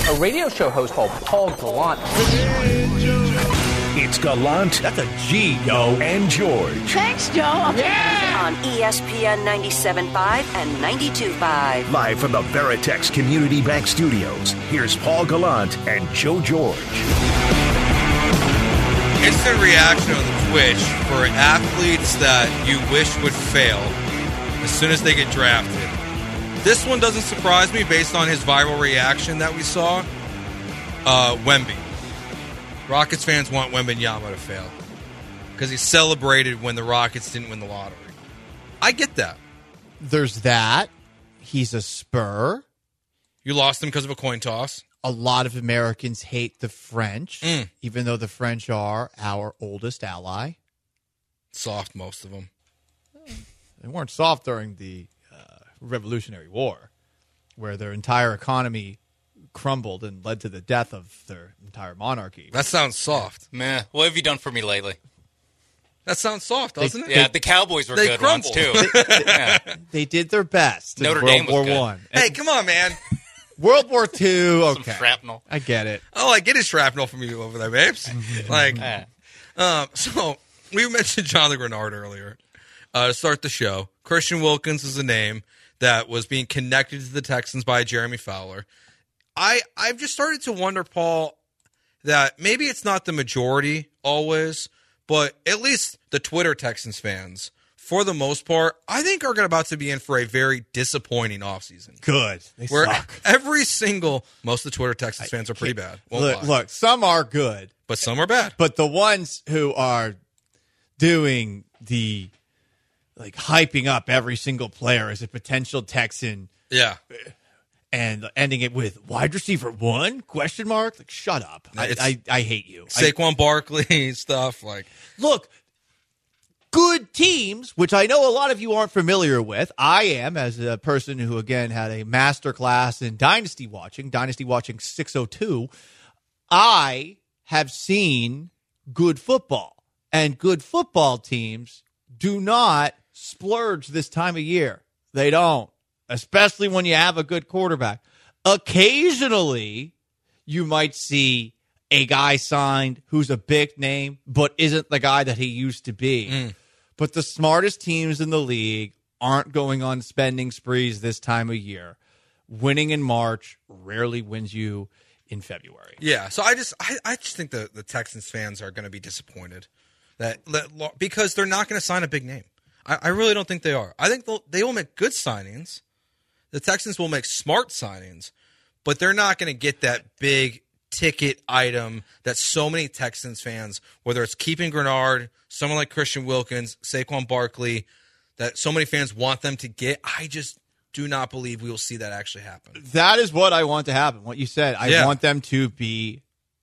a radio show host called Paul Gallant. It's Gallant. That's a G, yo. And George. Thanks, Joe. Yeah! On ESPN 97.5 and 92.5. Live from the Veritex Community Bank Studios, here's Paul Gallant and Joe George. Instant reaction on the Twitch for athletes that you wish would fail as soon as they get drafted. This one doesn't surprise me based on his viral reaction that we saw. Wemby. Rockets fans want Wembanyama to fail because he celebrated when the Rockets didn't win the lottery. I get that. There's that. He's a Spur. You lost him because of a coin toss. A lot of Americans hate the French, even though the French are our oldest ally. Soft, most of them. They weren't soft during the Revolutionary War, where their entire economy crumbled and led to the death of their entire monarchy. That sounds soft. Meh. What have you done for me lately? That sounds soft, doesn't it? Yeah, the Cowboys were good crumbled. once, too. They did their best Notre in Dame World was War good. I. Hey, come on, man. World War II, okay. Some shrapnel. I get it. Oh, I get his shrapnel from you over there, babes. So we mentioned Jonathan Grenard earlier to start the show. Christian Wilkins is a name that was being connected to the Texans by Jeremy Fowler. I've just started to wonder, Paul, that maybe it's not the majority always, but at least the Twitter Texans fans, for the most part, I think are about to be in for a very disappointing offseason. Good. They Where suck. most of the Twitter Texans fans are pretty bad. Look, some are good. But some are bad. But the ones who are doing the, hyping up every single player as a potential Texan. Yeah. And ending it with wide receiver 1? ? Shut up. I hate you. Saquon Barkley stuff. Look, good teams, which I know a lot of you aren't familiar with. I am, as a person who, again, had a master class in Dynasty Watching 602. I have seen good football. And good football teams do not splurge this time of year. They don't. Especially when you have a good quarterback. Occasionally, you might see a guy signed who's a big name, but isn't the guy that he used to be. But the smartest teams in the league aren't going on spending sprees this time of year. Winning in March rarely wins you in February. Yeah, so I just think the Texans fans are going to be disappointed that because they're not going to sign a big name. I really don't think they are. I think they will make good signings. The Texans will make smart signings, but they're not going to get that big ticket item that so many Texans fans, whether it's keeping Grenard, someone like Christian Wilkins, Saquon Barkley, that so many fans want them to get. I just do not believe we will see that actually happen. That is what I want to happen. What you said. I want them to be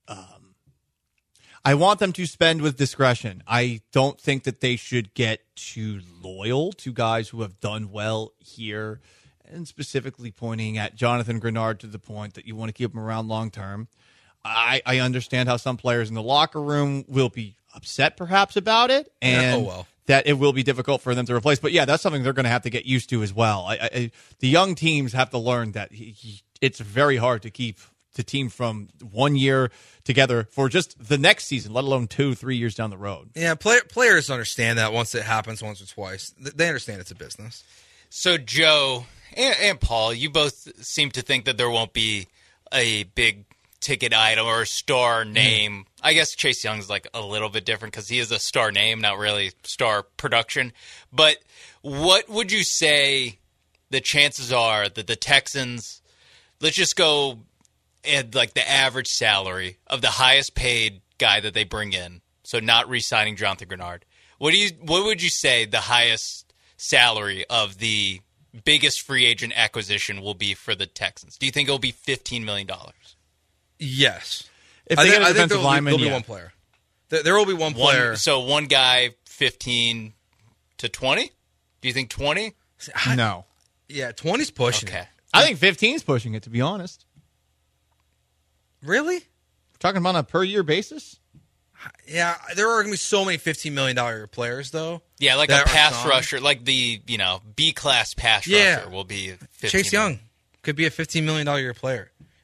I want them to spend with discretion. I don't think that they should get too loyal to guys who have done well here, and specifically pointing at Jonathan Grenard to the point that you want to keep him around long term. I understand how some players in the locker room will be upset perhaps about it, and that it will be difficult for them to replace. But yeah, that's something they're going to have to get used to as well. The young teams have to learn that it's very hard to keep the team from 1 year together for just the next season, let alone 2-3 years down the road. Yeah, players understand that once it happens once or twice. They understand it's a business. So, Joe and Paul, you both seem to think that there won't be a big ticket item or a star name. I guess Chase Young's a little bit different because he is a star name, not really star production. But what would you say the chances are that the Texans, let's just go at the average salary of the highest paid guy that they bring in, so not re-signing Jonathan Grenard, what would you say the highest salary of the biggest free agent acquisition will be for the Texans? Do you think it'll be $15 million? Yes. If they get a defensive lineman, there'll be one player. There will be one player. So one guy, 15 to 20? Do you think 20? No. Yeah, 20's pushing it. I think 15's pushing it, to be honest. Really? We're talking about on a per-year basis? Yeah, there are going to be so many $15 million players, though. Yeah, a pass rusher, the B-class pass rusher will be $15 Chase million. Young could be a $15 million a year player.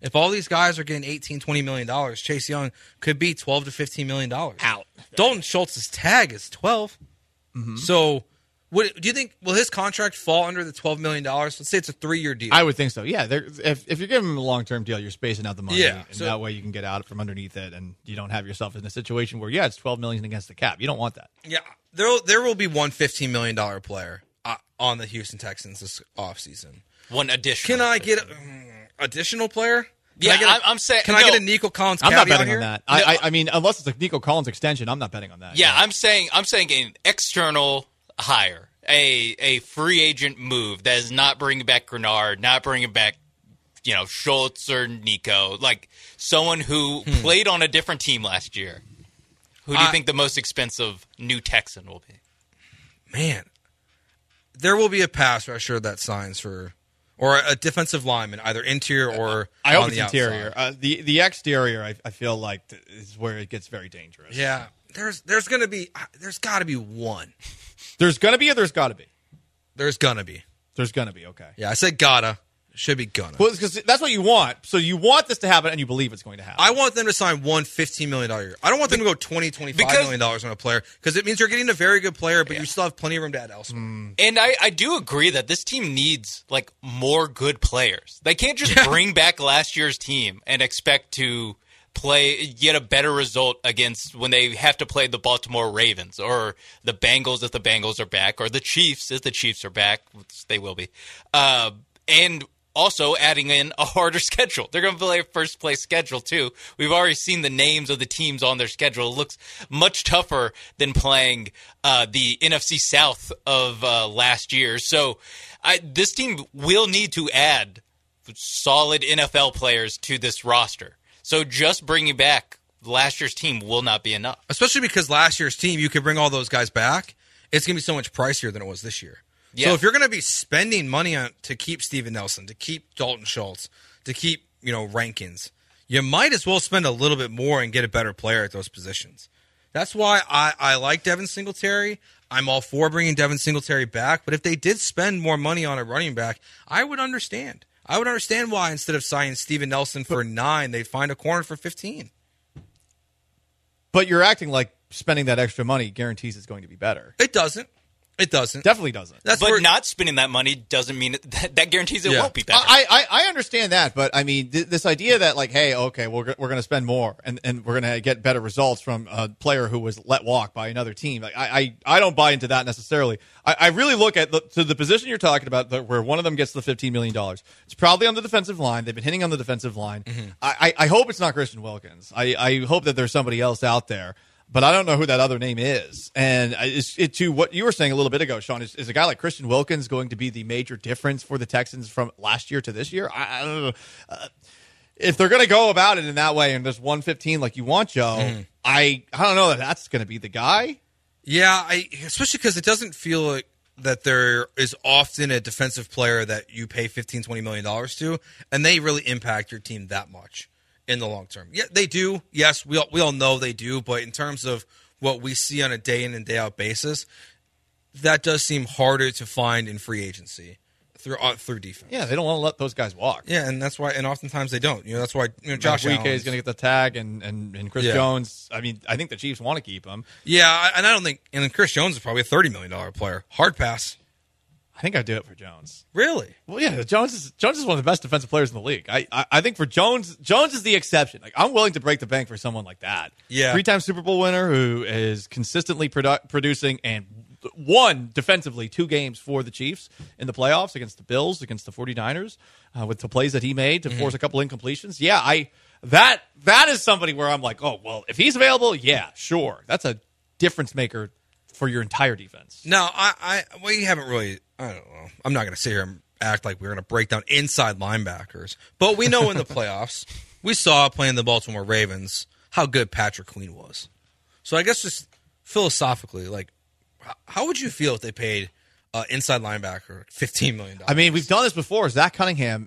If all these guys are getting $18, $20 million, Chase Young could be $12 to $15 million. Out. Dalton Schultz's tag is 12. So, do you think will his contract fall under the $12 million? Let's say it's a 3-year deal. I would think so. Yeah, if you're giving him a long-term deal, you're spacing out the money, Yeah, and so- that way you can get out from underneath it, and you don't have yourself in a situation where it's $12 million against the cap. You don't want that. Yeah, there will be one $15 million player on the Houston Texans this offseason. One additional. Can I get an additional player? I'm saying. Can I get a Nico Collins? I'm not caveat betting here? on that. I mean, unless it's a Nico Collins extension, I'm not betting on that. Yeah, I'm saying an external hire, a free agent move that is not bringing back Grenard, not bringing back, Schultz or Nico, like someone who played on a different team last year. Who do you think the most expensive new Texan will be? Man, there will be a pass rusher that signs for, or a defensive lineman, either interior or I hope on it's the interior. outside. The exterior, I feel like is where it gets very dangerous. Yeah, there's got to be one. There's gonna be, or there's got to be. There's gonna be. There's gonna be. Okay. Yeah, I said gotta. Should be gonna. Well, because that's what you want. So you want this to happen, and you believe it's going to happen. I want them to sign one $15 million year. I don't want them to go $20, $25 million on a player because it means you're getting a very good player, but you still have plenty of room to add elsewhere. And I do agree that this team needs more good players. They can't just bring back last year's team and expect to get a better result against when they have to play the Baltimore Ravens or the Bengals if the Bengals are back, or the Chiefs if the Chiefs are back, which they will be. And also adding in a harder schedule. They're going to play a first-place schedule, too. We've already seen the names of the teams on their schedule. It looks much tougher than playing the NFC South of last year. So this team will need to add solid NFL players to this roster. So just bringing back last year's team will not be enough. Especially because last year's team, you could bring all those guys back. It's going to be so much pricier than it was this year. Yeah. So if you're going to be spending money to keep Steven Nelson, to keep Dalton Schultz, to keep Rankins, you might as well spend a little bit more and get a better player at those positions. That's why I like Devin Singletary. I'm all for bringing Devin Singletary back. But if they did spend more money on a running back, I would understand. I would understand why instead of signing Steven Nelson for 9, they'd find a corner for 15. But you're acting like spending that extra money guarantees it's going to be better. It doesn't. It doesn't. Definitely doesn't. That's But where, not spending that money doesn't mean that guarantees it Yeah. won't be better. I understand that, but I mean, this idea that hey, okay, we're going to spend more and we're going to get better results from a player who was let walk by another team. I don't buy into that necessarily. I really look at the position you're talking about, where one of them gets the $15 million. It's probably on the defensive line. They've been hitting on the defensive line. Mm-hmm. I hope it's not Christian Wilkins. I hope that there's somebody else out there. But I don't know who that other name is. And to what you were saying a little bit ago, Sean, is a guy like Christian Wilkins going to be the major difference for the Texans from last year to this year? I don't know. If they're going to go about it in that way and there's 115 like you want, Joe, I don't know that that's going to be the guy. Yeah, especially because it doesn't feel like that there is often a defensive player that you pay $15, $20 million to, and they really impact your team that much in the long term. Yeah, they do. Yes, we all know they do, but in terms of what we see on a day in and day out basis, that does seem harder to find in free agency through defense. Yeah, they don't want to let those guys walk. Yeah, and that's why, and oftentimes they don't. That's why Josh Allen Allen is going to get the tag, and Chris Jones. I mean, I think the Chiefs want to keep him. Yeah, and I don't think, and then Chris Jones is probably a $30 million player. Hard pass. I think I'd do it for Jones. Really? Well, yeah, Jones is one of the best defensive players in the league. I think for Jones is the exception. I'm willing to break the bank for someone like that. Yeah. 3-time Super Bowl winner who is consistently producing and won defensively 2 games for the Chiefs in the playoffs against the Bills, against the 49ers, with the plays that he made to force a couple incompletions. Yeah, that is somebody where I'm like, oh, well, if he's available, yeah, sure. That's a difference maker for your entire defense. No, we haven't really. I don't know. I'm not going to sit here and act like we're going to break down inside linebackers, but we know in the playoffs we saw playing the Baltimore Ravens how good Patrick Queen was. So I guess just philosophically, how would you feel if they paid inside linebacker $15 million? I mean, we've done this before. Zach Cunningham.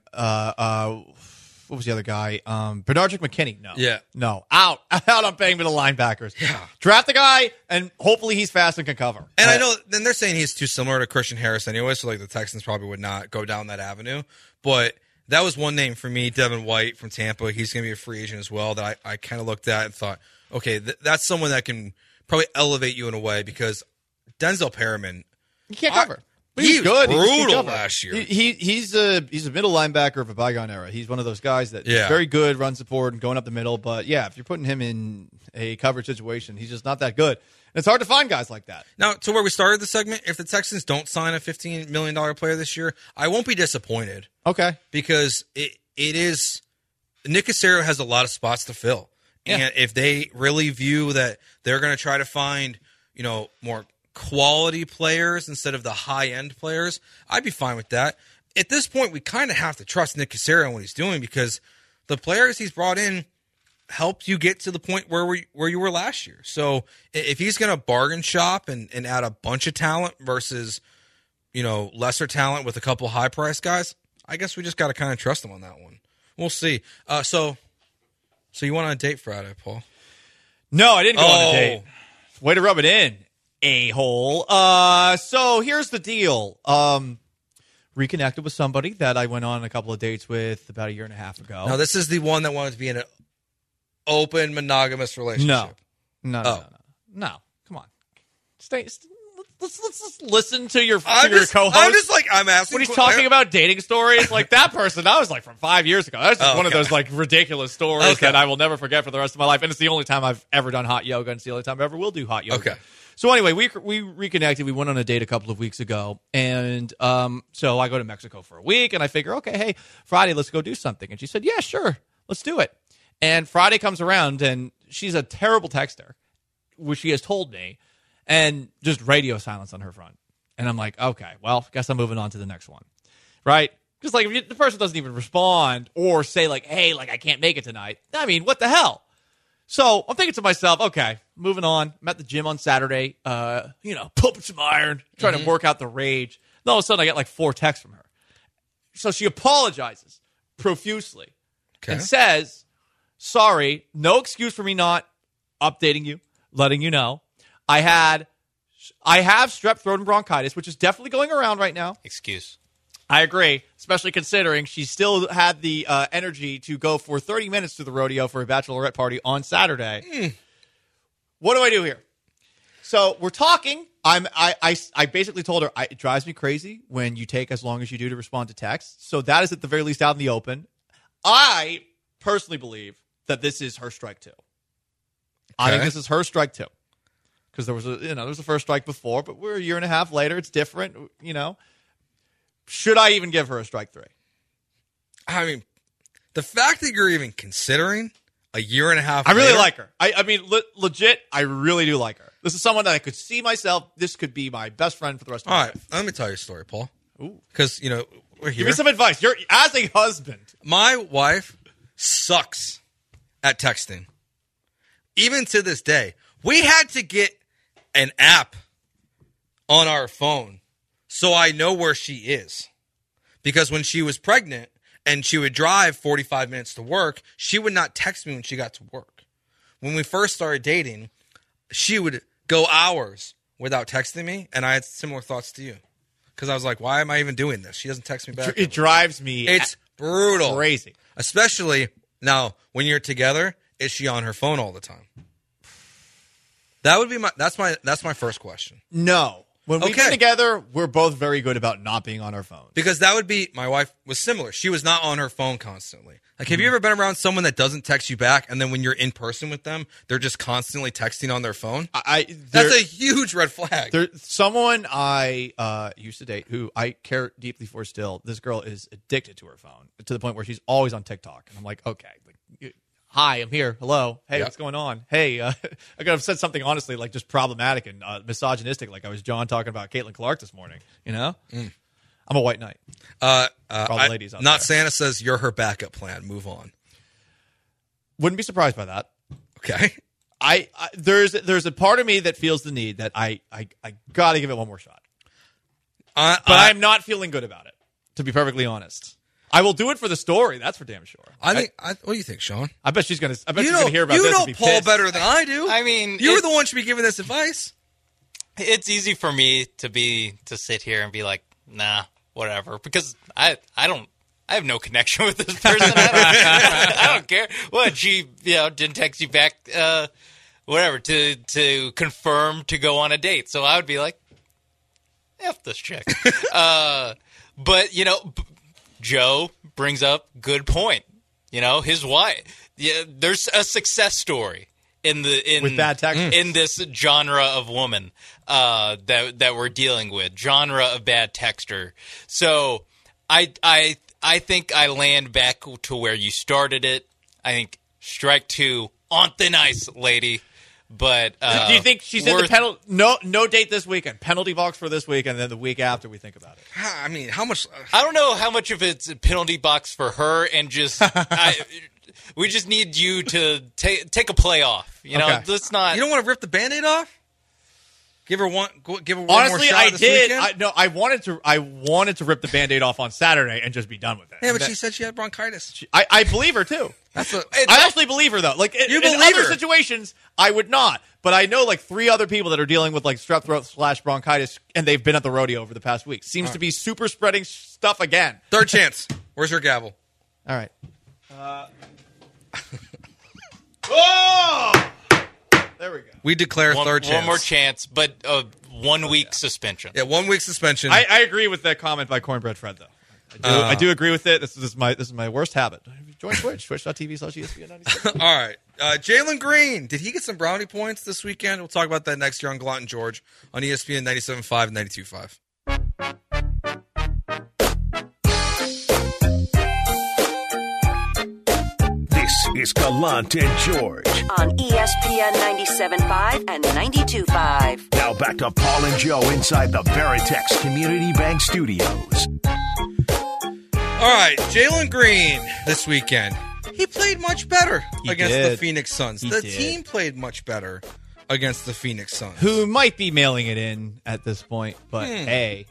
What was the other guy? Bernardrick McKinney. No. Yeah. No. Out on paying for the linebackers. Yeah. Draft the guy, and hopefully he's fast and can cover. And I know, then they're saying he's too similar to Christian Harris anyway, so the Texans probably would not go down that avenue. But that was one name for me, Devin White from Tampa. He's going to be a free agent as well that I kind of looked at and thought, okay, that's someone that can probably elevate you in a way because Denzel Perriman. He can't cover. He was good. brutal last year. He's a middle linebacker of a bygone era. He's one of those guys that is very good, run support, and going up the middle. But, yeah, if you're putting him in a coverage situation, he's just not that good. And it's hard to find guys like that. Now, to where we started the segment, if the Texans don't sign a $15 million player this year, I won't be disappointed. Okay. Because it is – Nick Caserio has a lot of spots to fill. Yeah. And if they really view that they're going to try to find, more quality players instead of the high-end players, I'd be fine with that. At this point, we kind of have to trust Nick Caserio and what he's doing because the players he's brought in helped you get to the point where you were last year. So if he's going to bargain shop and add a bunch of talent versus, lesser talent with a couple high-priced guys, I guess we just got to kind of trust him on that one. We'll see. So you went on a date Friday, Paul? No, I didn't go on a date. Way to rub it in, a-hole. So here's the deal. Reconnected with somebody that I went on a couple of dates with about a year and a half ago. Now, this is the one that wanted to be in an open, monogamous relationship. No. Come on. Let's just listen to your co-host. I'm just I'm asking. When he's talking about dating stories, like that person, that was like from 5 years ago. That's just one of those like ridiculous stories that I will never forget for the rest of my life. And it's the only time I've ever done hot yoga, and it's the only time I ever will do hot yoga. Okay. So anyway, we reconnected. We went on a date a couple of weeks ago, and so I go to Mexico for a week, and I figure, okay, hey, Friday, let's go do something. And she said, yeah, sure, let's do it. And Friday comes around, and she's a terrible texter, which she has told me, and just radio silence on her front. And I'm like, okay, well, guess I'm moving on to the next one, right? Just like if the person doesn't even respond or say like, hey, like I can't make it tonight. I mean, what the hell? So I'm thinking to myself, okay, moving on. I'm at the gym on Saturday, pumping some iron, trying to work out the rage. And all of a sudden I get like 4 texts from her. So she apologizes profusely and says, sorry, no excuse for me not updating you, letting you know. I have strep throat and bronchitis, which is definitely going around right now. Excuse. I agree, especially considering she still had the energy to go for 30 minutes to the rodeo for a bachelorette party on Saturday. What do I do here? So we're talking. I basically told her it drives me crazy when you take as long as you do to respond to texts. So that is at the very least out in the open. I personally believe that this is her strike 2. I think this is her strike 2. Because there was a first strike before, but we're a year and a half later. It's different, Should I even give her a strike 3? I mean, the fact that you're even considering a year and a half I really later, like her. I mean, legit, I really do like her. This is someone that I could see myself. This could be my best friend for the rest of my life. All right, let me tell you a story, Paul. Ooh. Because, we're here. Give me some advice. You're as a husband. My wife sucks at texting. Even to this day. We had to get an app on our phone so I know where she is. Because when she was pregnant and she would drive 45 minutes to work, she would not text me when she got to work. When we first started dating, she would go hours without texting me, and I had similar thoughts to you. Because I was like, why am I even doing this? She doesn't text me back. It drives me It's brutal. Crazy. Especially now, when you're together, is she on her phone all the time? That would be that's my first question. No. When we've been together, we're both very good about not being on our phones. Because that would be, my wife was similar. She was not on her phone constantly. Like, have you ever been around someone that doesn't text you back, and then when you're in person with them, they're just constantly texting on their phone? That's a huge red flag. There's someone I used to date who I care deeply for still. This girl is addicted to her phone to the point where she's always on TikTok. And I'm like, okay, hi, I'm here. Hello. Hey, what's going on? Hey, I could have said something honestly, like just problematic and misogynistic, like I was John talking about Caitlin Clark this morning. I'm a white knight. For all the ladies out Not there. Santa says you're her backup plan. Move on. Wouldn't be surprised by that. Okay. There's a part of me that feels the need that I got to give it one more shot. But I'm not feeling good about it, to be perfectly honest. I will do it for the story. That's for damn sure. What do you think, Sean? I bet she's gonna hear about this. You know and be Paul pissed. better than I do. I mean, you're the one should be giving this advice. It's easy for me to sit here and be like, nah, whatever, because I don't I have no connection with this person. I don't care. What, she didn't text you back, whatever, to confirm to go on a date. So I would be like, F this chick. But, Joe brings up good point. His wife. Yeah, there's a success story with bad text in this genre of woman that we're dealing with, genre of bad texter. So I think I land back to where you started it. I think strike two on thin ice, lady. But do you think she's in the penalty? No date this weekend. Penalty box for this week, and then the week after we think about it. I mean, how much? I don't know how much of it's a penalty box for her, and just we just need you to take a play off. Let's not. You don't want to rip the Band-Aid off? Give her one. Give her one Honestly, more shot. I this did. Weekend? I wanted to rip the Band-Aid off on Saturday and just be done with it. Yeah, but she said she had bronchitis. I believe her too. I actually believe her though. Like in other situations, I would not. But I know like 3 other people that are dealing with like strep throat / bronchitis, and they've been at the rodeo over the past week. Seems to be super spreading stuff again. Third chance. Where's your gavel? All right. Oh! There we go. We declare third chance. One more chance, but 1 week suspension. Yeah, 1 week suspension. I agree with that comment by Cornbread Fred though. I do agree with it. This is my worst habit. Join Twitch, twitch.tv/ESPN97. All right. Jalen Green, did he get some brownie points this weekend? We'll talk about that next year on Glott and George on ESPN 97.5 and 92.5. This is Gallant and George. On ESPN 97.5 and 92.5. Now back to Paul and Joe inside the Veritex Community Bank Studios. All right, Jalen Green this weekend. He played much better against the Phoenix Suns. The team played much better against the Phoenix Suns. Who might be mailing it in at this point, but hey.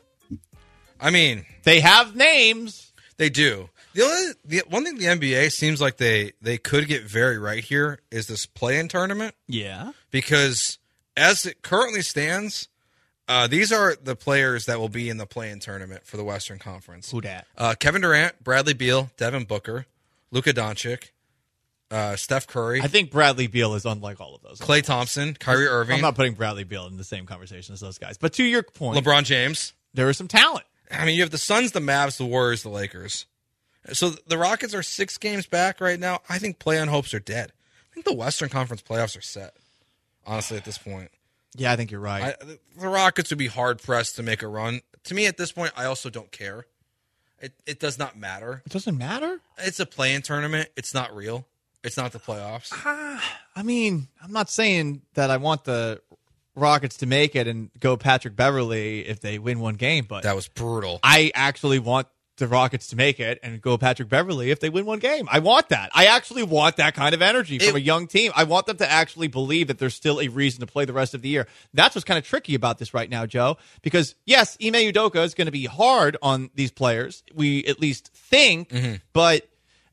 I mean, they have names. They do. The one thing the NBA seems like they could get very right here is this play-in tournament. Yeah. Because as it currently stands, these are the players that will be in the play-in tournament for the Western Conference. Who dat? Kevin Durant, Bradley Beal, Devin Booker, Luka Doncic, Steph Curry. I think Bradley Beal is unlike all of those. Klay Thompson, Kyrie Irving. I'm not putting Bradley Beal in the same conversation as those guys. But to your point, LeBron James. There is some talent. I mean, you have the Suns, the Mavs, the Warriors, the Lakers. So the Rockets are 6 games back right now. I think play-in hopes are dead. I think the Western Conference playoffs are set, honestly, at this point. Yeah, I think you're right. The Rockets would be hard-pressed to make a run. To me, at this point, I also don't care. It does not matter. It doesn't matter? It's a play-in tournament. It's not real. It's not the playoffs. I mean, I'm not saying that I want the Rockets to make it and go Patrick Beverly if they win one game, but that was brutal. I actually want the Rockets to make it and go Patrick Beverly if they win one game. I want that. I actually want that kind of energy from a young team. I want them to actually believe that there's still a reason to play the rest of the year. That's what's kind of tricky about this right now, Joe, because yes, Ime Udoka is going to be hard on these players. We at least think, but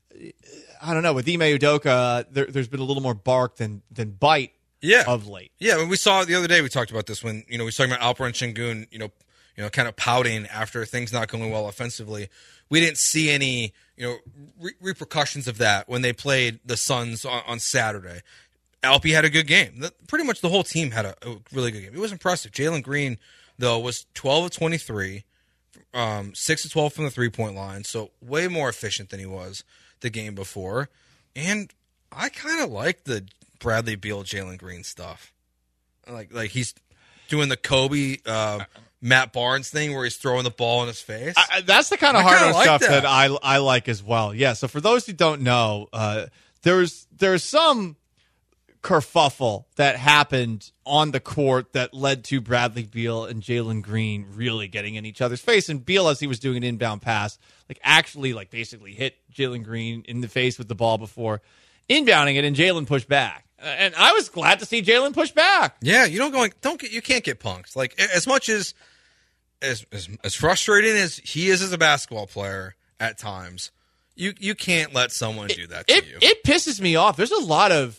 I don't know. With Ime Udoka, there's been a little more bark than bite of late. Yeah, when we saw it the other day, we talked about this when, we were talking about Alperen Şengün, kind of pouting after things not going well offensively. We didn't see any, repercussions of that when they played the Suns on Saturday. Alpi had a good game. Pretty much the whole team had a really good game. It was impressive. Jalen Green, though, was 12 of 23, 6 of 12 from the three-point line, so way more efficient than he was the game before. And I kind of like the Bradley Beal, Jalen Green stuff. Like he's doing the Kobe Matt Barnes thing where he's throwing the ball in his face. That's the kind of hard stuff that I like as well. Yeah. So for those who don't know, there's some kerfuffle that happened on the court that led to Bradley Beal and Jalen Green really getting in each other's face. And Beal, as he was doing an inbound pass, actually basically hit Jalen Green in the face with the ball before inbounding it, and Jalen pushed back. And I was glad to see Jalen push back. Yeah, you can't get punked. As much as frustrating as he is as a basketball player at times, you can't let someone do that to you. It pisses me off. There's a lot of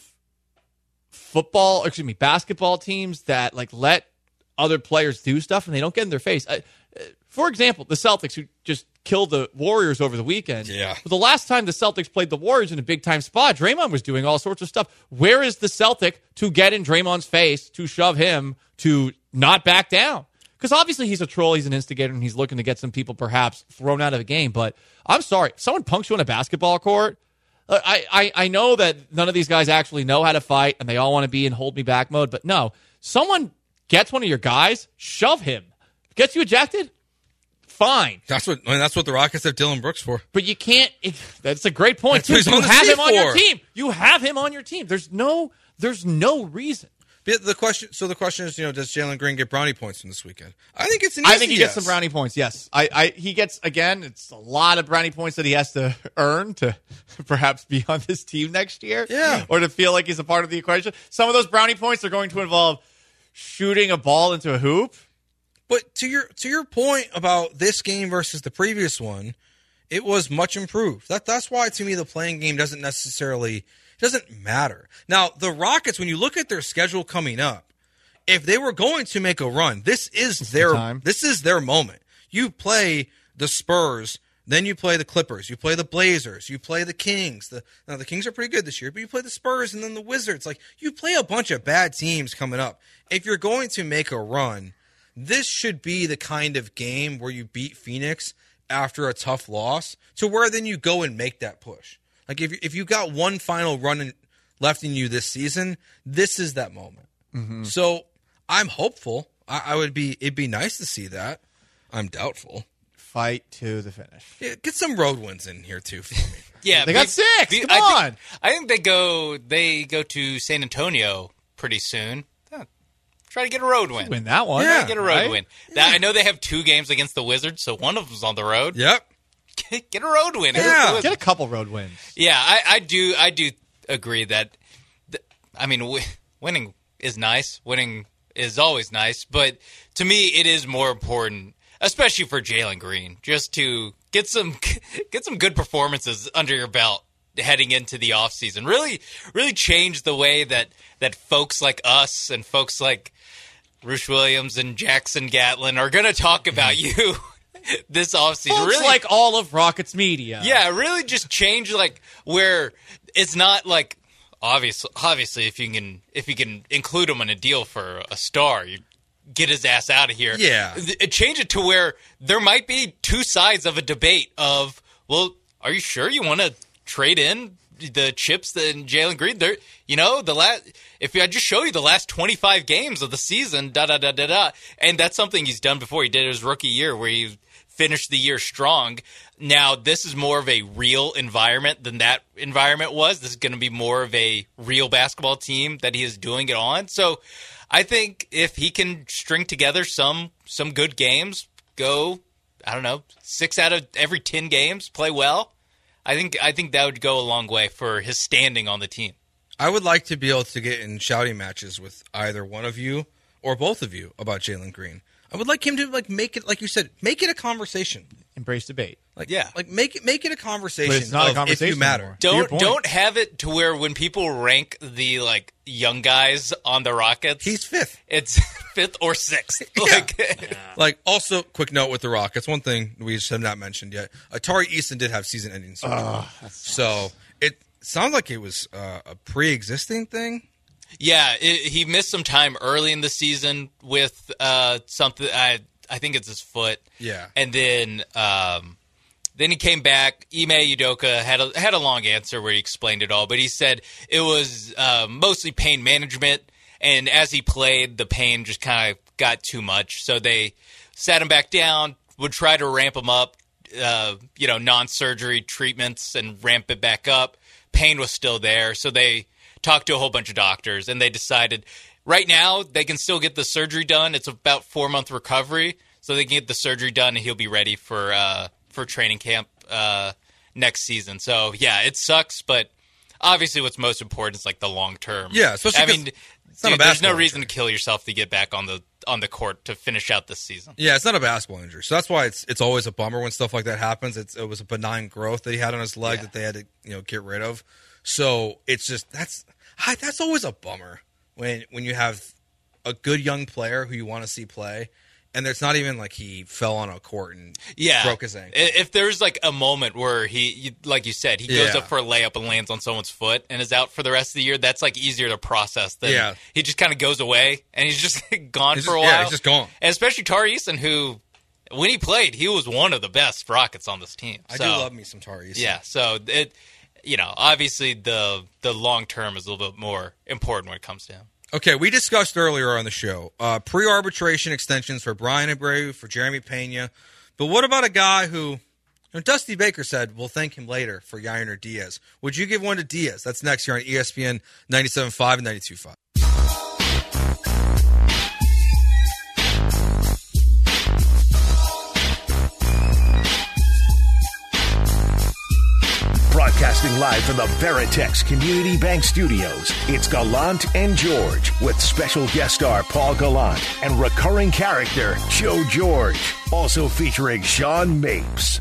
basketball teams that let other players do stuff and they don't get in their face. For example, the Celtics, who just killed the Warriors over the weekend. Yeah. The last time the Celtics played the Warriors in a big-time spot, Draymond was doing all sorts of stuff. Where is the Celtic to get in Draymond's face, to shove him, to not back down? Because obviously he's a troll, he's an instigator, and he's looking to get some people perhaps thrown out of the game. But I'm sorry, if someone punks you on a basketball court, I know that none of these guys actually know how to fight, and they all want to be in hold-me-back mode. But no, someone gets one of your guys, shove him. Gets you ejected? Fine. That's what the Rockets have Dylan Brooks for. But you can't. That's a great point. That's what he's You on the have team him on your for. team. You have him on your team. There's no reason. But the question is, does Jalen Green get brownie points from this weekend? I think it's an easy I think he gets some brownie points. Yes, he gets, again. It's a lot of brownie points that he has to earn to perhaps be on this team next year. Yeah. Or to feel like he's a part of the equation. Some of those brownie points are going to involve shooting a ball into a hoop. But to your point about this game versus the previous one, it was much improved. That's why to me the playing game doesn't matter. Now the Rockets, when you look at their schedule coming up, if they were going to make a run, this is their moment. You play the Spurs, then you play the Clippers, you play the Blazers, you play the Kings. Now the Kings are pretty good this year, but you play the Spurs and then the Wizards. Like, you play a bunch of bad teams coming up. If you're going to make a run, this should be the kind of game where you beat Phoenix after a tough loss, to where then you go and make that push. Like, if you got one final run left in you this season, this is that moment. Mm-hmm. So I'm hopeful. It'd be nice to see that. I'm doubtful. Fight to the finish. Yeah, get some road wins in here too for me. Yeah, They got 6. Come on. I think they go to San Antonio pretty soon. Try to get a road win. Win that one. Try to get a road right? win. Now, I know they have 2 games against the Wizards, so one of them's on the road. Yep. Get a road win. Yeah. Get a couple road wins. Yeah, I do agree that. Winning is nice. Winning is always nice, but to me, it is more important, especially for Jalen Green, just to get some good performances under your belt heading into the offseason. Really change the way that folks like us and folks like Roosh Williams and Jackson Gatlin are going to talk about you this offseason. Folks Really, like all of Rockets media. yeah, really just change, like, where it's not like obviously if you can include him in a deal for a star, you get his ass out of here. Yeah. Change it to where there might be 2 sides of a debate of, well, are you sure you want to trade in the chips and Jalen Green? There, if I just show you the last 25 games of the season, and that's something he's done before. He did his rookie year where he finished the year strong. Now, this is more of a real environment than that environment was. This is going to be more of a real basketball team that he is doing it on. So I think if he can string together some good games, go, 6 out of every 10 games, play well, I think that would go a long way for his standing on the team. I would like to be able to get in shouting matches with either one of you or both of you about Jalen Green. I would like him to make it, like you said, make it a conversation. Embrace debate. Make it a conversation. But it's not a of conversation if you matter. anymore. To your point. Don't have it to where when people rank the young guys on the Rockets, He's 5th. it's 5th or 6th. Like, also, quick note with the Rockets. One thing we just have not mentioned yet: Atari Easton did have season-ending surgery, so it sounds like it was a pre-existing thing. Yeah, he missed some time early in the season with something. I think it's his foot. Yeah, and then he came back. Ime Udoka had a long answer where he explained it all, but he said it was mostly pain management, and as he played, the pain just kind of got too much. So they sat him back down, would try to ramp him up, non-surgery treatments, and ramp it back up. Pain was still there, so they talked to a whole bunch of doctors, and they decided right now they can still get the surgery done. It's about 4-month recovery, so they can get the surgery done, and he'll be ready for training camp next season. So, yeah, it sucks, but obviously what's most important is, the long term. Yeah, especially there's no reason to kill yourself to get back on the court to finish out this season. Yeah, it's not a basketball injury, so that's why it's always a bummer when stuff like that happens. It was a benign growth that he had on his leg that they had to get rid of. So it's just that's always a bummer when you have a good young player who you want to see play, And it's not even like he fell on a court and Yeah. broke his ankle. If there's like a moment where like you said, he goes Yeah. up for a layup and lands on someone's foot and is out for the rest of the year, that's like easier to process than Yeah. he just kind of goes away and he's just gone He's for just- a while. yeah, he's just gone. And especially Tari Eason, who, when he played, he was one of the best Rockets on this team. I So, do love me some Tari Eason. Yeah, so it, obviously the long term is a little bit more important when it comes to him. Okay, we discussed earlier on the show pre-arbitration extensions for Brian Abreu, for Jeremy Pena. But what about a guy who, Dusty Baker said, we'll thank him later for Yainer Diaz. Would you give one to Diaz? That's next year on ESPN 97.5 and 92.5. Broadcasting live from the Veritex Community Bank Studios, it's Gallant and George with special guest star Paul Gallant and recurring character Joe George, also featuring Sean Mapes.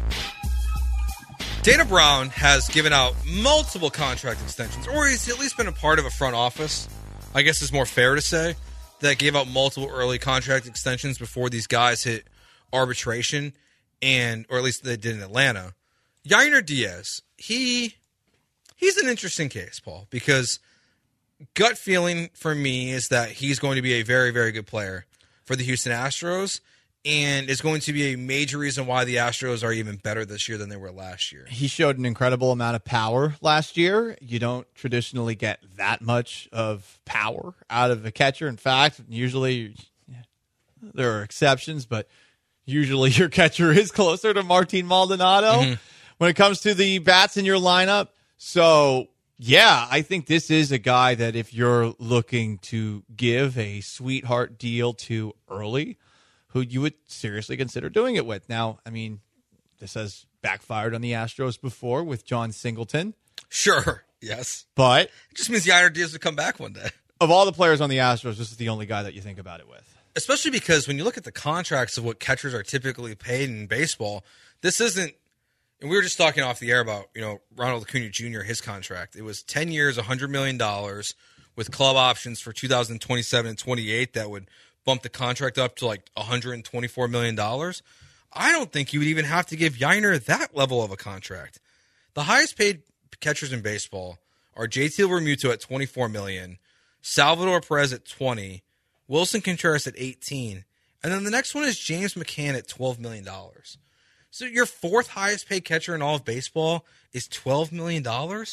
Dana Brown has given out multiple contract extensions, or he's at least been a part of a front office, I guess it's more fair to say, that gave out multiple early contract extensions before these guys hit arbitration, or at least they did in Atlanta. Yainer Diaz, he's an interesting case, Paul, because gut feeling for me is that he's going to be a very, very good player for the Houston Astros and is going to be a major reason why the Astros are even better this year than they were last year. He showed an incredible amount of power last year. You don't traditionally get that much of power out of a catcher. In fact, usually there are exceptions, but usually your catcher is closer to Martin Maldonado when it comes to the bats in your lineup. So, yeah, I think this is a guy that if you're looking to give a sweetheart deal to early, who you would seriously consider doing it with. Now, I mean, this has backfired on the Astros before with John Singleton. Sure, yes. But It just means Yainer Diaz will come back one day. of all the players on the Astros, this is the only guy that you think about it with. Especially because when you look at the contracts of what catchers are typically paid in baseball, this isn't, and we were just talking off the air about, Ronald Acuna Jr., his contract. It was 10 years, $100 million with club options for 2027 and 28 that would bump the contract up to like $124 million. I don't think you would even have to give Yainer that level of a contract. The highest paid catchers in baseball are JT Realmuto at $24 million, Salvador Perez at $20, Wilson Contreras at $18, and then the next one is James McCann at $12 million. So your fourth highest paid catcher in all of baseball is $12 million?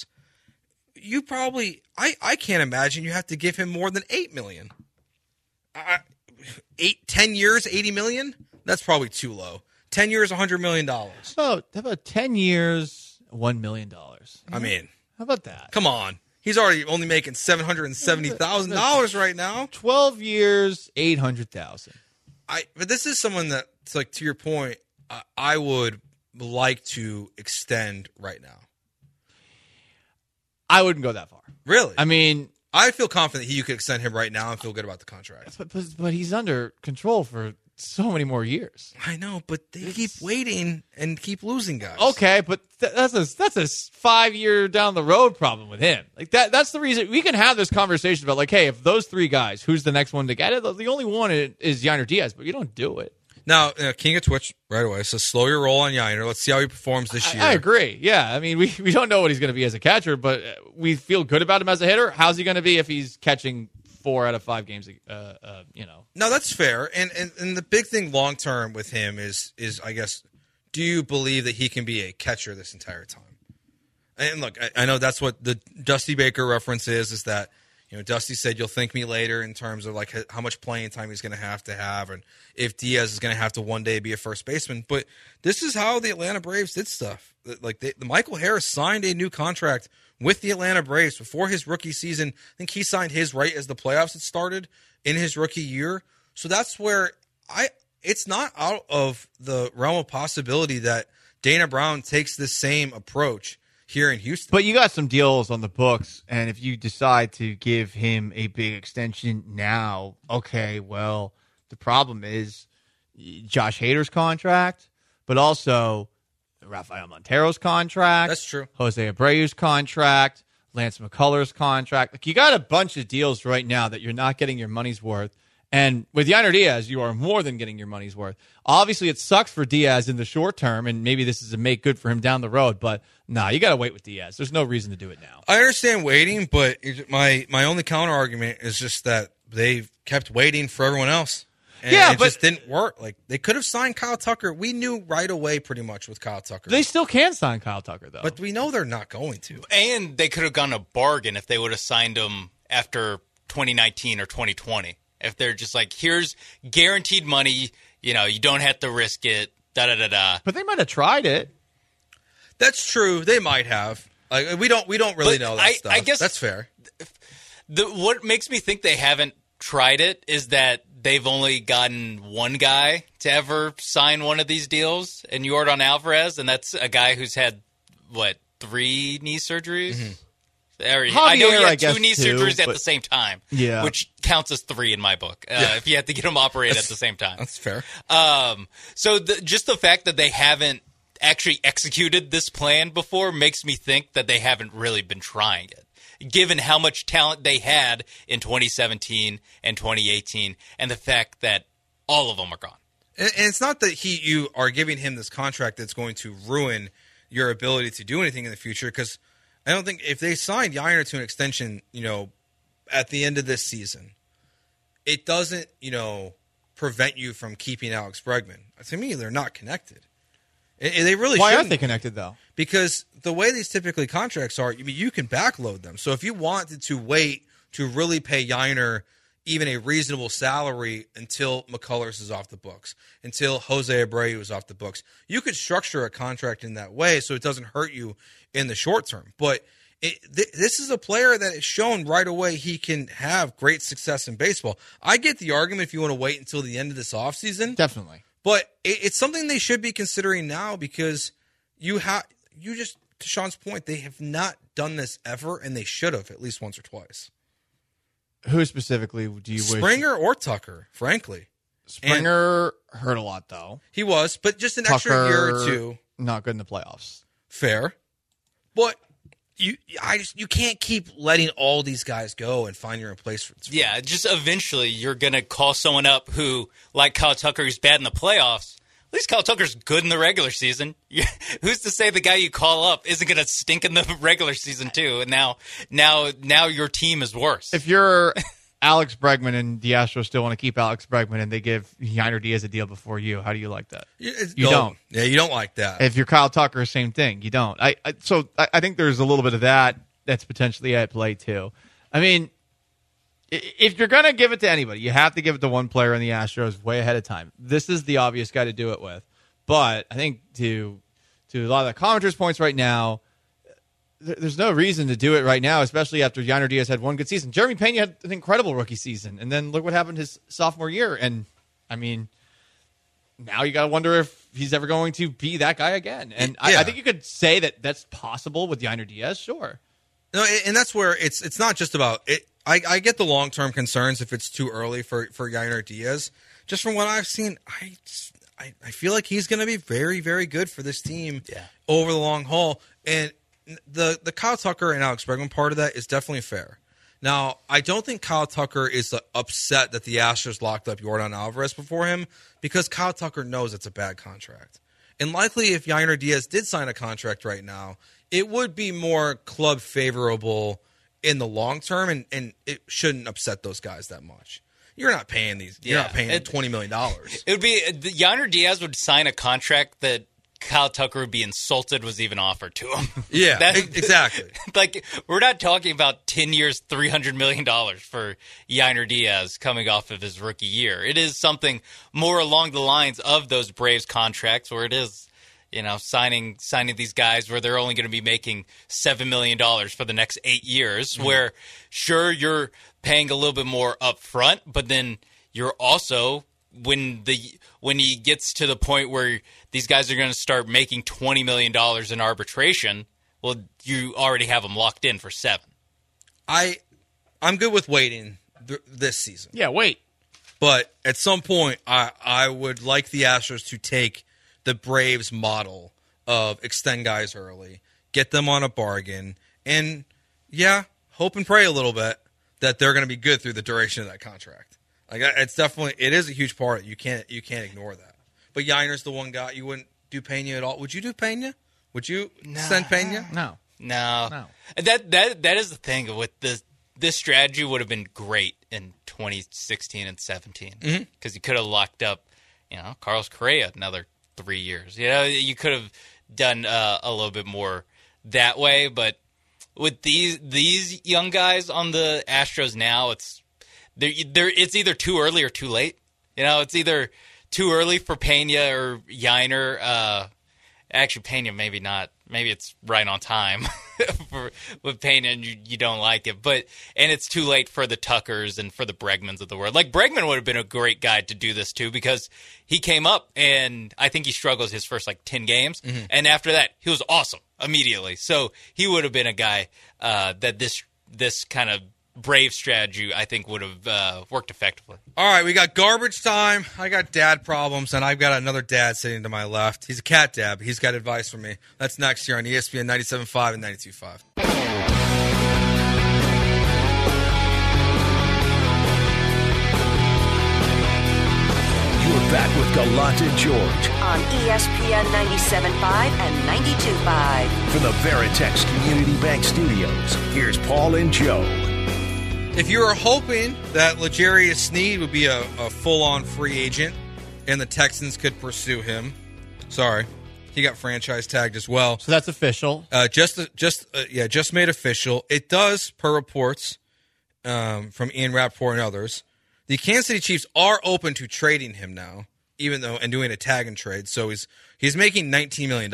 You probably, I can't imagine you have to give him more than $8 million. 10 years, $80 million? That's probably too low. 10 years, $100 million. So, how about 10 years, $1 million? I mean, How about that? come on. He's already only making $770,000 right now. 12 years, $800,000. But this is someone that, it's like, to your point, I would like to extend right now. I wouldn't go that far. Really? I mean, I feel confident you could extend him right now and feel good about the contract. but he's under control for so many more years. I know, but they keep waiting and keep losing guys. Okay, but that's a 5-year down the road problem with him. Like that's the reason we can have this conversation about like, hey, if those three guys, who's the next one to get it? The only one is Yainer Diaz, but you don't do it. Now, King of Twitch right away. So slow your roll on Yainer. Let's see how he performs this year. I agree. Yeah, I mean, we don't know what he's going to be as a catcher, but we feel good about him as a hitter. How's he going to be if he's catching 4 out of 5 games? No, that's fair. And the big thing long term with him is I guess, do you believe that he can be a catcher this entire time? And look, I know that's what the Dusty Baker reference is that, Dusty said you'll thank me later in terms of like how much playing time he's going to have and if Diaz is going to have to one day be a first baseman. But this is how the Atlanta Braves did stuff. Like the Michael Harris signed a new contract with the Atlanta Braves before his rookie season. I think he signed his right as the playoffs had started in his rookie year. So that's where it's not out of the realm of possibility that Dana Brown takes this same approach here in Houston. But you got some deals on the books, and if you decide to give him a big extension now, okay, well, the problem is Josh Hader's contract, but also Rafael Montero's contract. That's true. Jose Abreu's contract, Lance McCullers' contract. Like, you got a bunch of deals right now that you're not getting your money's worth, And with Yainer Diaz, you are more than getting your money's worth. Obviously, it sucks for Diaz in the short term, and maybe this is a make good for him down the road. But nah, you got to wait with Diaz. There's no reason to do it now. I understand waiting, but my only counter argument is just that they've kept waiting for everyone else. And it just didn't work. Like, they could have signed Kyle Tucker. We knew right away pretty much with Kyle Tucker. They still can sign Kyle Tucker, though. But we know they're not going to. And they could have gone a bargain if they would have signed him after 2019 or 2020. If they're just like, here's guaranteed money, you don't have to risk it, da-da-da-da. But they might have tried it. That's true. They might have. Like, we don't really know that stuff. I guess that's fair. What makes me think they haven't tried it is that they've only gotten one guy to ever sign one of these deals, and Yordan Alvarez, and that's a guy who's had, 3 knee surgeries? Mm-hmm. I know he had 2 knee surgeries at the same time, which counts as 3 in my book, if you have to get them operated at the same time. That's fair. So just the fact that they haven't actually executed this plan before makes me think that they haven't really been trying it, given how much talent they had in 2017 and 2018, and the fact that all of them are gone. And it's not that you are giving him this contract that's going to ruin your ability to do anything in the future, because I don't think if they signed Yainer to an extension, at the end of this season, it doesn't, prevent you from keeping Alex Bregman. To me, they're not connected. They really Why shouldn't. aren't they connected, though? Because the way these typically contracts are, you can backload them. So if you wanted to wait to really pay Yainer even a reasonable salary until McCullers is off the books, until Jose Abreu is off the books, you could structure a contract in that way so it doesn't hurt you in the short term. But this is a player that has shown right away he can have great success in baseball. I get the argument if you want to wait until the end of this offseason. Definitely. But it's something they should be considering now, because to Sean's point, they have not done this ever, and they should have at least once or twice. Who specifically do you wish? Springer or Tucker, frankly. Springer hurt a lot, though. He was, but just an Tucker, extra year or two. Not good in the playoffs. Fair. But you can't keep letting all these guys go and find your replacements. Yeah, just eventually you're going to call someone up who, like Kyle Tucker, who's bad in the playoffs. At least Kyle Tucker's good in the regular season. Who's to say the guy you call up isn't going to stink in the regular season too? And now your team is worse. If you're Alex Bregman and the Astros still want to keep Alex Bregman and they give Yainer Diaz a deal before you, how do you like that? You don't. Yeah, you don't like that. If you're Kyle Tucker, same thing. You don't. So I think there's a little bit of that's potentially at play too. I mean, if you're going to give it to anybody, you have to give it to one player in the Astros way ahead of time. This is the obvious guy to do it with. But I think to a lot of the commenters' points right now, there's no reason to do it right now, especially after Yainer Diaz had one good season. Jeremy Pena had an incredible rookie season, and then look what happened his sophomore year. And, I mean, now you got to wonder if he's ever going to be that guy again. And I think you could say that that's possible with Yainer Diaz, sure. No, and that's where it's not just about it. I get the long-term concerns if it's too early for Yainer Diaz. Just from what I've seen, I feel like he's going to be very, very good for this team over the long haul. And the Kyle Tucker and Alex Bregman part of that is definitely fair. Now, I don't think Kyle Tucker is upset that the Astros locked up Yordan Alvarez before him, because Kyle Tucker knows it's a bad contract. And likely if Yainer Diaz did sign a contract right now, it would be more club favorable in the long term, and it shouldn't upset those guys that much. You're not paying You're not paying $20 million. It would be Yainer Diaz would sign a contract that Kyle Tucker would be insulted was even offered to him. Yeah, exactly. Like, we're not talking about 10 years, $300 million for Yainer Diaz coming off of his rookie year. It is something more along the lines of those Braves contracts, where it is, signing these guys where they're only going to be making $7 million for the next 8 years, where sure, you're paying a little bit more up front, but then you're also, when he gets to the point where these guys are going to start making $20 million in arbitration, well, you already have them locked in for 7. I'm good with waiting this season. Yeah, wait. But at some point, I would like the Astros to take the Braves model of extend guys early, get them on a bargain, and hope and pray a little bit that they're going to be good through the duration of that contract. Like it is a huge part. You can't ignore that. But Yiner's the one guy you wouldn't do Pena at all. Would you do Pena? Would you send Pena? No. That is the thing with this strategy would have been great in 2016 and 17 because you could have locked up, Carlos Correa another 3 years. You could have done a little bit more that way. But with these young guys on the Astros now, it's either too early or too late. It's either too early for Pena or Yiner. Actually, Pena maybe not. Maybe it's right on time with Pena, and you don't like it. And it's too late for the Tuckers and for the Bregmans of the world. Like, Bregman would have been a great guy to do this too because he came up, and I think he struggled his first, 10 games. Mm-hmm. And after that, he was awesome immediately. So he would have been a guy that this kind of brave strategy, I think, would have worked effectively. All right, we got garbage time. I got dad problems, and I've got another dad sitting to my left. He's a cat dad, but he's got advice for me. That's next year on ESPN 97.5 and 92.5. You're back with Gallant and George on ESPN 97.5 and 92.5. from the Veritex Community Bank Studios. Here's Paul and Joe. If you were hoping that L'Jarius Sneed would be a full-on free agent and the Texans could pursue him, sorry, he got franchise tagged as well. So that's official. Just made official. It does, per reports from Ian Rappaport and others, the Kansas City Chiefs are open to trading him now, and doing a tag and trade. So he's making $19 million.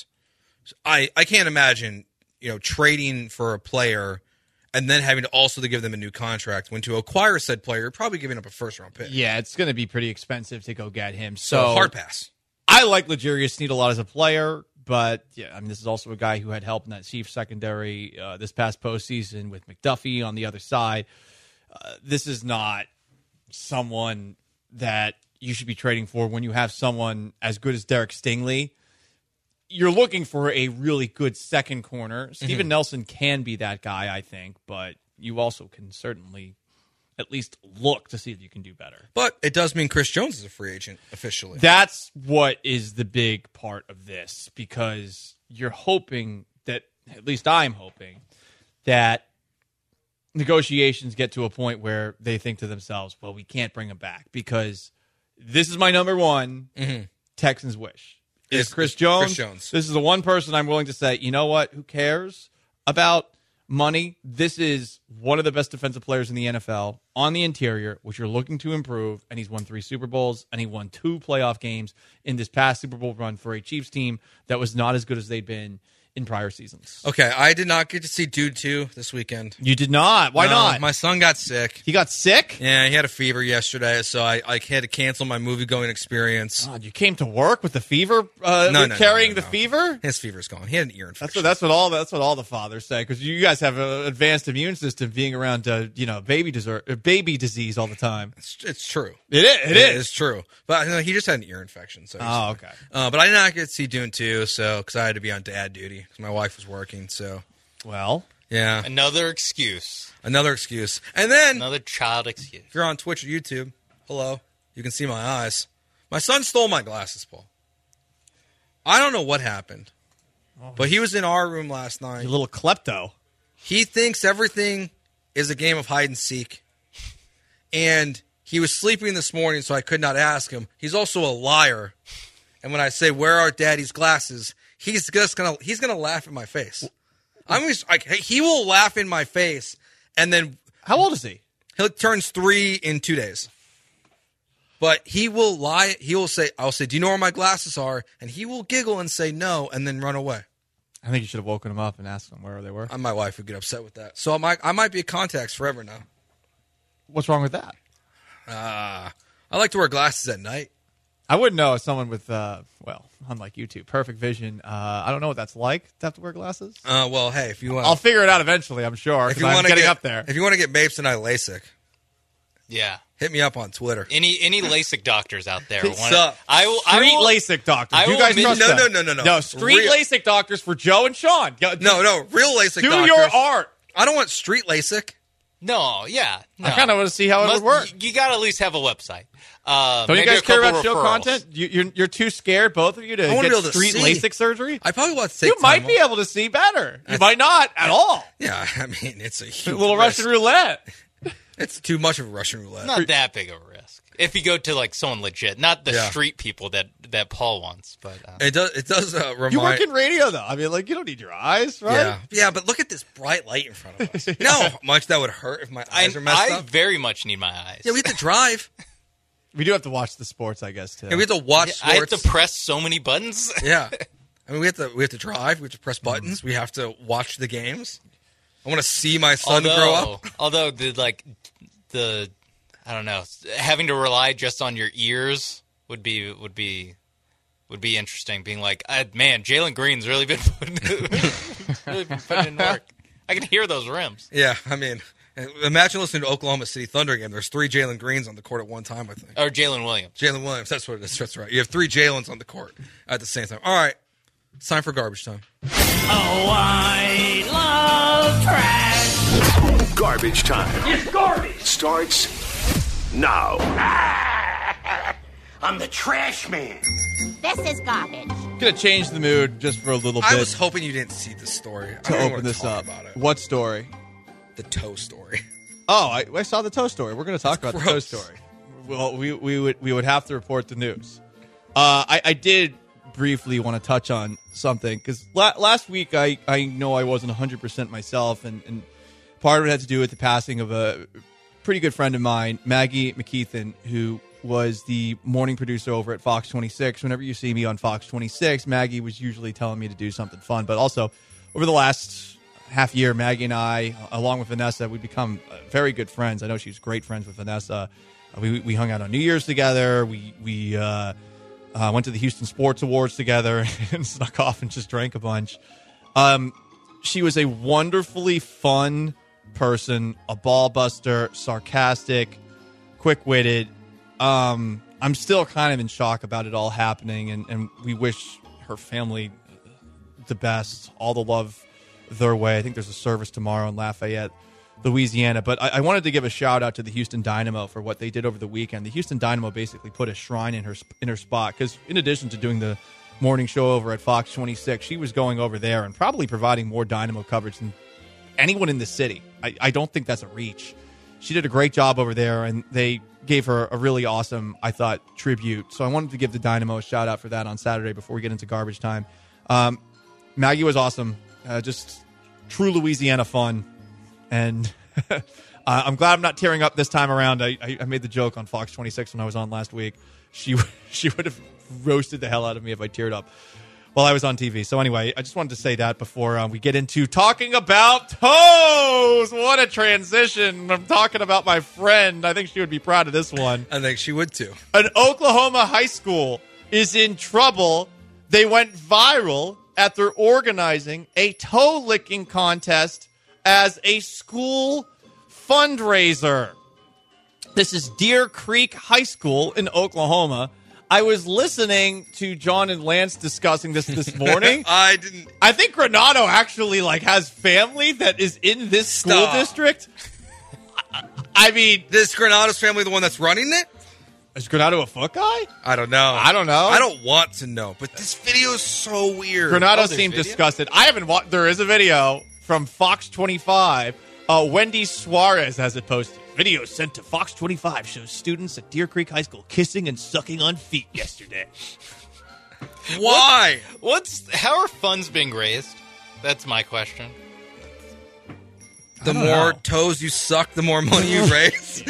So I can't imagine trading for a player and then having to also to give them a new contract. When to acquire said player, you're probably giving up a first-round pick. Yeah, it's going to be pretty expensive to go get him. So hard pass. I like L'Jarius Sneed a lot as a player, but this is also a guy who had help in that Chiefs secondary this past postseason with McDuffie on the other side. This is not someone that you should be trading for when you have someone as good as Derek Stingley. You're looking for a really good second corner. Steven Nelson can be that guy, I think, but you also can certainly at least look to see if you can do better. But it does mean Chris Jones is a free agent officially. That's what is the big part of this, because you're hoping that, at least I'm hoping, that negotiations get to a point where they think to themselves, well, we can't bring him back because this is my number one Texans wish. Is Chris Jones. Chris Jones. This is the one person I'm willing to say, you know what, who cares about money? This is one of the best defensive players in the NFL on the interior, which you're looking to improve, and he's won 3 Super Bowls, and he won 2 playoff games in this past Super Bowl run for a Chiefs team that was not as good as they'd been in prior seasons. Okay, I did not get to see Dude 2 this weekend. You did not? Why not? My son got sick. He got sick? Yeah, he had a fever yesterday, so I had to cancel my movie-going experience. God, you came to work with the fever? Carrying the fever? His fever's gone. He had an ear infection. That's what all the fathers say, because you guys have an advanced immune system being around baby disease all the time. It's true. It is. It's true. But he just had an ear infection. So okay. But I did not get to see Dune 2, because I had to be on dad duty. Because my wife was working, so. Well. Yeah. Another excuse. And then. Another child excuse. If you're on Twitch or YouTube, hello, you can see my eyes. My son stole my glasses, Paul. I don't know what happened, but he was in our room last night. You little klepto. He thinks everything is a game of hide and seek. And he was sleeping this morning, so I could not ask him. He's also a liar. And when I say, where are Daddy's glasses? He's gonna laugh in my face. I'm just like, he will laugh in my face, and then how old is he? He turns 3 in 2 days. But he will lie. He will say, "I'll say, do you know where my glasses are?" And he will giggle and say no, and then run away. I think you should have woken him up and asked him where they were. My wife would get upset with that. So I might be a contacts forever now. What's wrong with that? I like to wear glasses at night. I wouldn't know if someone with, unlike you two, perfect vision. I don't know what that's like to have to wear glasses. Well, hey, if you want, I'll figure it out eventually. I'm sure. If you want to get up there, if you want to get Mapes and I LASIK, yeah, hit me up on Twitter. Any LASIK doctors out there? What's up? Street LASIK doctors. You guys trust them? No. Street LASIK doctors for Joe and Sean. No, real LASIK doctors. Do your art. I don't want street LASIK. No, yeah. No. I kind of want to see how it would work. You got to at least have a website. Don't you maybe guys a care couple about show referrals. content? You're too scared, both of you, to wanna get be able to street see. LASIK surgery? I probably want to take You might time be off. able to see better. You might not at all. Yeah, I mean, it's a A huge little risk. Russian roulette. It's too much of a Russian roulette. Not that big of a risk. If you go to like someone legit, not the Yeah. street people that Paul wants, but It does remind. You work in radio, though. I mean, like, you don't need your eyes, right? Yeah, but look at this bright light in front of us. You know how much that would hurt if my eyes are messed I up? very much need my eyes. Yeah, we have to drive. We do have to watch the sports, I guess, too. Yeah, we have to watch I have sports. to press so many buttons. Yeah. I mean, we have to drive. We have to press buttons. We have to watch the games. I want to see my son grow up. Although I don't know, having to rely just on your ears would be interesting. Being like, man, Jalen Green's really been putting in work. I can hear those rims. Yeah, I mean, imagine listening to Oklahoma City Thunder game. There's 3 Jalen Greens on the court at one time, I think. Or Jalen Williams. Jalen Williams, that's what it is. That's right. You have 3 Jalens on the court at the same time. All right, it's time for garbage time. Oh, I love trash. Garbage time It's garbage. starts now. I'm the trash man. This is garbage. Gonna change the mood just for a little I bit was hoping you didn't see the story. I to don't open want this talk up. about it. What story? The toe story. Oh, I saw the toe story. We're going to talk about the toe gross. story. Well, we would have to report the news. I did briefly want to touch on something because last week I know I wasn't 100% myself, and part of it had to do with the passing of a pretty good friend of mine, Maggie McKeithen, who was the morning producer over at Fox 26. Whenever you see me on Fox 26, Maggie was usually telling me to do something fun. But also, over the last half year, Maggie and I, along with Vanessa, we've become very good friends. I know she's great friends with Vanessa. We hung out on New Year's together. We went to the Houston Sports Awards together and snuck off and just drank a bunch. She was a wonderfully fun person, a ball buster, sarcastic, quick-witted. I'm still kind of in shock about it all happening, and we wish her family the best, all the love their way. I think there's a service tomorrow in Lafayette, Louisiana. But I wanted to give a shout out to the Houston Dynamo for what they did over the weekend. The Houston Dynamo basically put a shrine in her spot because in addition to doing the morning show over at Fox 26, she was going over there and probably providing more Dynamo coverage than anyone in the city. I don't think that's a reach. She did a great job over there, and they gave her a really awesome, I thought, tribute. So I wanted to give the Dynamo a shout out for that on Saturday before we get into garbage time. Maggie was awesome. Just true Louisiana fun. And I'm glad I'm not tearing up this time around. I made the joke on Fox 26 when I was on last week. She would have roasted the hell out of me if I teared up while I was on TV. So anyway, I just wanted to say that before we get into talking about toes. What a transition. I'm talking about my friend. I think she would be proud of this one. I think she would too. An Oklahoma high school is in trouble. They went viral after organizing a toe-licking contest as a school fundraiser. This is Deer Creek High School in Oklahoma. I was listening to John and Lance discussing this morning. I didn't. I think Granado actually has family that is in this school Stop. district. I mean, This Granado's family the one that's running it? is Granado a foot guy? I don't know. I don't know. I don't want to know. But this video is so weird. Granado there's seemed video? disgusted. I haven't watched. There is a video from Fox 25. Wendy Suarez has it posted. Video sent to Fox 25 shows students at Deer Creek High School kissing and sucking on feet yesterday. Why? How are funds being raised? That's my question. The more toes you suck, the more money you raise.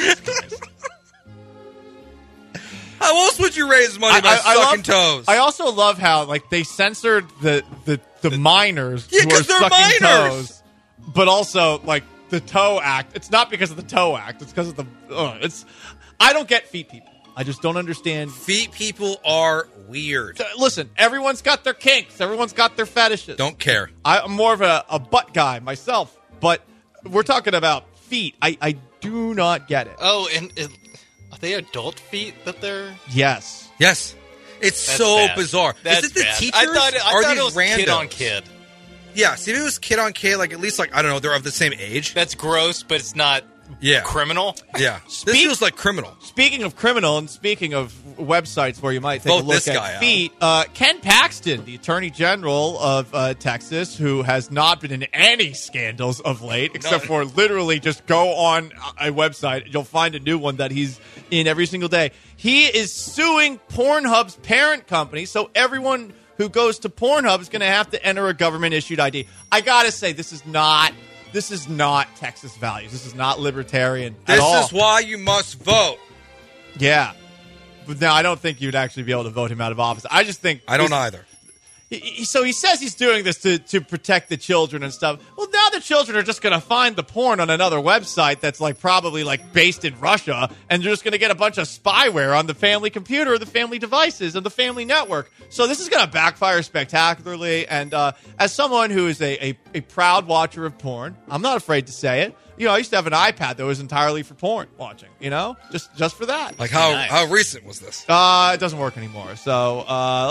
How else would you raise money by sucking toes? I also love how they censored the minors Yeah, who are 'cause they're sucking minors. toes, but also the toe act. It's not because of the toe act. It's because of the. I don't get feet people. I just don't understand. Feet people are weird. Listen, everyone's got their kinks. Everyone's got their fetishes. Don't care. I'm more of a butt guy myself, but we're talking about feet. I do not get it. Oh, and are they adult feet that they're... Yes. Yes. It's That's so bad. bizarre. That's Is it the bad. teachers? I thought or it these was randos? kid on kid. Yeah, see if it was kid on kid, at least I don't know, they're of the same age. That's gross, but it's not Yeah. criminal. Yeah. This feels like criminal. Speaking of criminal and speaking of websites where you might take Vote a look this guy at out. feet, Ken Paxton, the Attorney General of Texas, who has not been in any scandals of late, except for literally just go on a website. You'll find a new one that he's in every single day. He is suing Pornhub's parent company, so everyone who goes to Pornhub is going to have to enter a government-issued ID. I got to say, this is not Texas values. This is not libertarian at all. This is why you must vote. Yeah. But no, I don't think you'd actually be able to vote him out of office. I just think... I don't either. So he says he's doing this to protect the children and stuff. Well, now the children are just going to find the porn on another website that's probably based in Russia, and they're just going to get a bunch of spyware on the family computer or the family devices and the family network. So this is going to backfire spectacularly. And as someone who is a proud watcher of porn, I'm not afraid to say it. I used to have an iPad that was entirely for porn watching, just for that. How recent was this? It doesn't work anymore. So,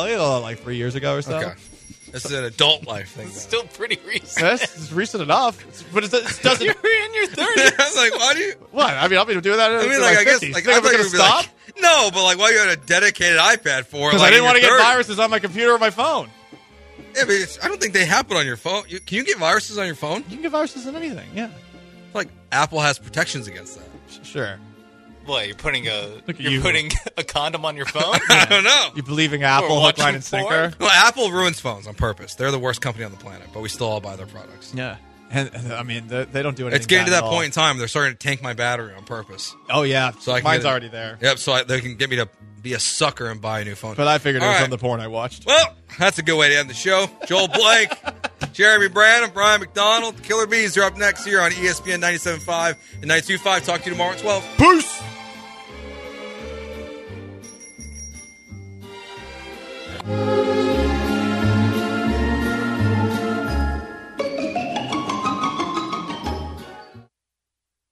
3 years ago or so. Okay. This is an adult life thing. Still pretty recent. Yes, it's recent enough. But it doesn't. You're in your 30s. I was like, why do you? What? I mean, I'll be doing that. I guess, 50s. I Think thought I'm going you to would be stop? no, but why you had a dedicated iPad for it? Because I didn't want to get viruses on my computer or my phone. Yeah, but I don't think they happen on your phone. Can you get viruses on your phone? You can get viruses on anything. Yeah. Apple has protections against that. Sure. What, you're putting you. putting a condom on your phone? I don't know. You believing Apple, Or hook, line, watching and sinker? Well, Apple ruins phones on purpose. They're the worst company on the planet, but we still all buy their products. Yeah. And I mean, they don't do anything. It's getting to bad that at all. point in time. They're starting to tank my battery on purpose. Oh, yeah. So I can Mine's get it- already there. Yep, so they can get me to be a sucker and buy a new phone. But I figured it All was right. on the porn I watched. Well, that's a good way to end the show. Joel Blank, Jeremy Branham, Brian McDonald, the Killer Bees are up next here on ESPN 97.5 and 92.5. Talk to you tomorrow at 12. Peace!